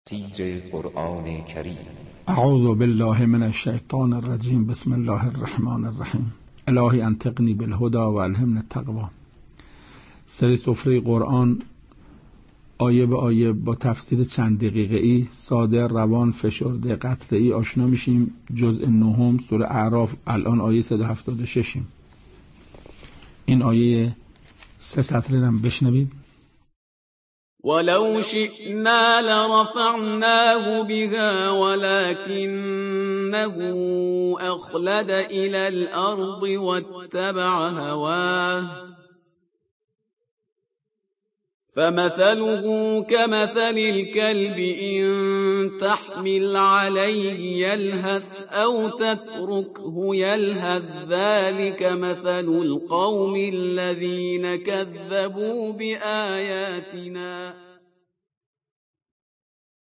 تفسیر قرآن کریم. اعوذ بالله من الشیطان الرجیم. بسم الله الرحمن الرحیم. الهی انطقنی بالهدى و الهمنا التقوی. سری سفره قرآن آیه به آیه با تفسیر چند دقیقه‌ای، ساده، روان، فشرده، قطره‌ای آشنا میشیم. جزء 9 سوره اعراف، الان آیه 176. این آیه 3 سطری هم بشنوید. ولو شئنا لرفعناه بها ولكنه أخلد إلى الأرض واتبع هواه فمثله كمثل الكلب إن تحمل عليه يلهث أو تتركه يلهث ذلك مثل القوم الذين كذبوا بآياتنا